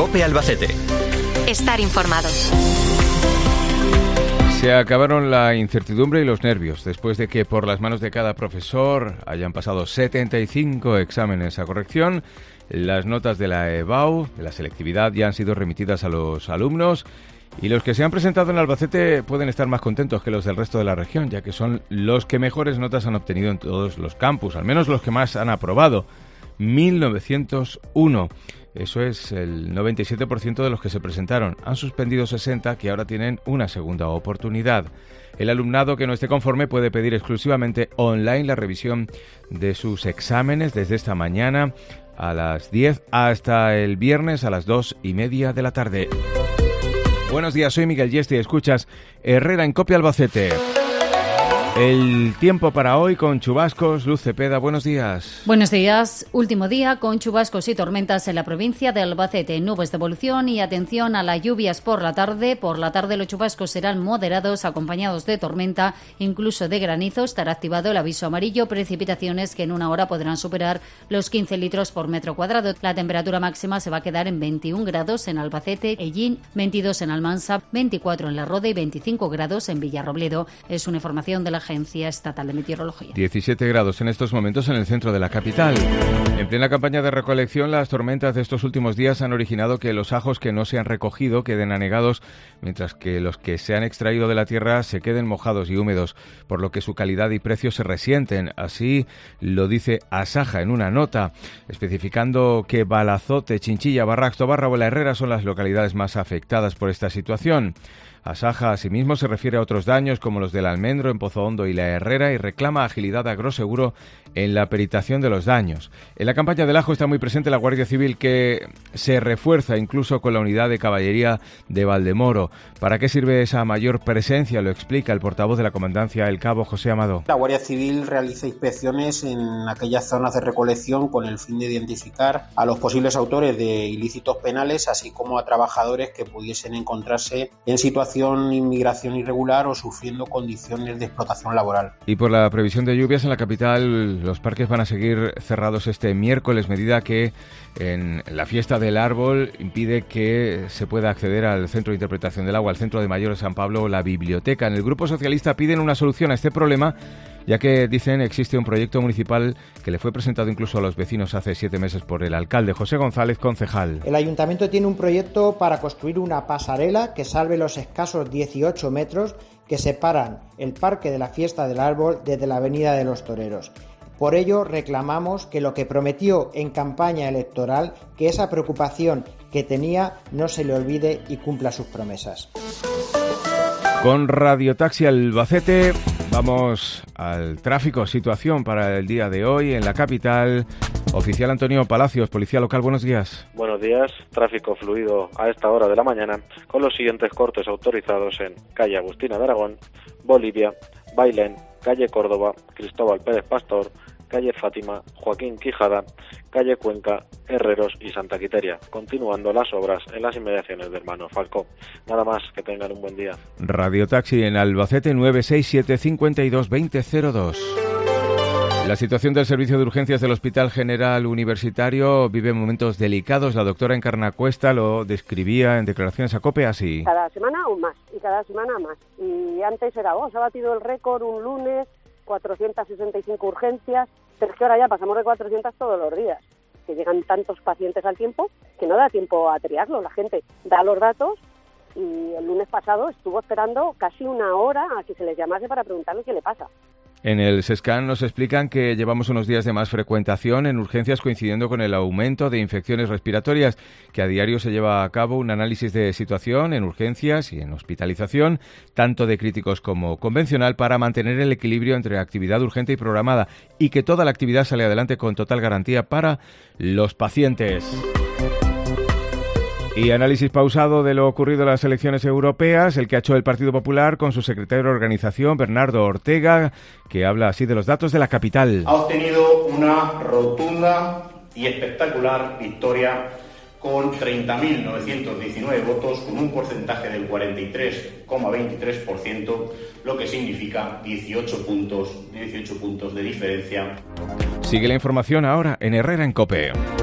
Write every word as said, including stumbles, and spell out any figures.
COPE Albacete. Estar informado. Se acabaron la incertidumbre y los nervios después de que por las manos de cada profesor hayan pasado setenta y cinco exámenes a corrección. Las notas de la EBAU, de la selectividad, ya han sido remitidas a los alumnos y los que se han presentado en Albacete pueden estar más contentos que los del resto de la región, ya que son los que mejores notas han obtenido en todos los campus, al menos los que más han aprobado. mil novecientos uno. Eso es el noventa y siete por ciento de los que se presentaron. Han suspendido sesenta que ahora tienen una segunda oportunidad. El alumnado que no esté conforme puede pedir exclusivamente online la revisión de sus exámenes desde esta mañana a las diez hasta el viernes a las dos y media de la tarde. Buenos días, soy Miguel Yeste y escuchas Herrera en COPE Albacete. El tiempo para hoy con chubascos. Luz Cepeda, buenos días. Buenos días. Último día con chubascos y tormentas en la provincia de Albacete. Nubes de evolución y atención a las lluvias por la tarde. Por la tarde los chubascos serán moderados, acompañados de tormenta, incluso de granizo. Estará activado el aviso amarillo. Precipitaciones que en una hora podrán superar los quince litros por metro cuadrado. La temperatura máxima se va a quedar en veintiún grados en Albacete, Ellín, veintidós en Almansa, veinticuatro en La Rode y veinticinco grados en Villarrobledo. Es una información de la Agencia Estatal de Meteorología. diecisiete grados en estos momentos en el centro de la capital. En plena campaña de recolección, las tormentas de estos últimos días han originado que los ajos que no se han recogido queden anegados, mientras que los que se han extraído de la tierra se queden mojados y húmedos, por lo que su calidad y precio se resienten. Así lo dice Asaja en una nota, especificando que Balazote, Chinchilla, Barrax, Tobarra o La Herrera son las localidades más afectadas por esta situación. Asaja asimismo se refiere a otros daños como los del Almendro en Pozo Hondo y La Herrera y reclama agilidad a Agroseguro en la peritación de los daños. En la campaña del ajo está muy presente la Guardia Civil, que se refuerza incluso con la unidad de caballería de Valdemoro. ¿Para qué sirve esa mayor presencia? Lo explica el portavoz de la Comandancia, el cabo José Amado. La Guardia Civil realiza inspecciones en aquellas zonas de recolección con el fin de identificar a los posibles autores de ilícitos penales, así como a trabajadores que pudiesen encontrarse en situación inmigración irregular o sufriendo condiciones de explotación laboral. Y por la previsión de lluvias en la capital, los parques van a seguir cerrados este miércoles, medida que en la fiesta del árbol impide que se pueda acceder al Centro de Interpretación del Agua, al Centro de Mayores San Pablo o la biblioteca. En el Grupo Socialista piden una solución a este problema, ya que, dicen, existe un proyecto municipal que le fue presentado incluso a los vecinos hace siete meses por el alcalde José González, concejal. El ayuntamiento tiene un proyecto para construir una pasarela que salve los escasos dieciocho metros que separan el Parque de la Fiesta del Árbol desde la Avenida de los Toreros. Por ello reclamamos que lo que prometió en campaña electoral, que esa preocupación que tenía no se le olvide y cumpla sus promesas. Con Radio Taxi Albacete vamos al tráfico. Situación para el día de hoy en la capital. Oficial Antonio Palacios, Policía Local, buenos días. Buenos días. Tráfico fluido a esta hora de la mañana con los siguientes cortes autorizados en calle Agustina de Aragón, Bolivia, Bailén, calle Córdoba, Cristóbal Pérez Pastor, calle Fátima, Joaquín Quijada, calle Cuenca, Herreros y Santa Quiteria, continuando las obras en las inmediaciones del Hermano Falcó. Nada más, que tengan un buen día. Radio Taxi en Albacete, nueve seis siete cinco dos dos cero cero dos. La situación del servicio de urgencias del Hospital General Universitario vive momentos delicados. La doctora Encarna Cuesta lo describía en declaraciones a COPE así. Cada semana aún más, y cada semana más. Y antes era, oh, se ha batido el récord un lunes, cuatrocientas sesenta y cinco urgencias, pero es que ahora ya pasamos de cuatrocientas todos los días, que llegan tantos pacientes al tiempo que no da tiempo a triarlo. La gente da los datos y el lunes pasado estuvo esperando casi una hora a que se les llamase para preguntarle qué le pasa. En el SESCAN nos explican que llevamos unos días de más frecuentación en urgencias, coincidiendo con el aumento de infecciones respiratorias, que a diario se lleva a cabo un análisis de situación en urgencias y en hospitalización, tanto de críticos como convencional, para mantener el equilibrio entre actividad urgente y programada, y que toda la actividad sale adelante con total garantía para los pacientes. Y análisis pausado de lo ocurrido en las elecciones europeas, el que ha hecho el Partido Popular con su secretario de organización, Bernardo Ortega, que habla así de los datos de la capital. Ha obtenido una rotunda y espectacular victoria con treinta mil novecientos diecinueve votos, con un porcentaje del cuarenta y tres coma veintitrés por ciento, lo que significa dieciocho puntos, dieciocho puntos de diferencia. Sigue la información ahora en Herrera en COPE.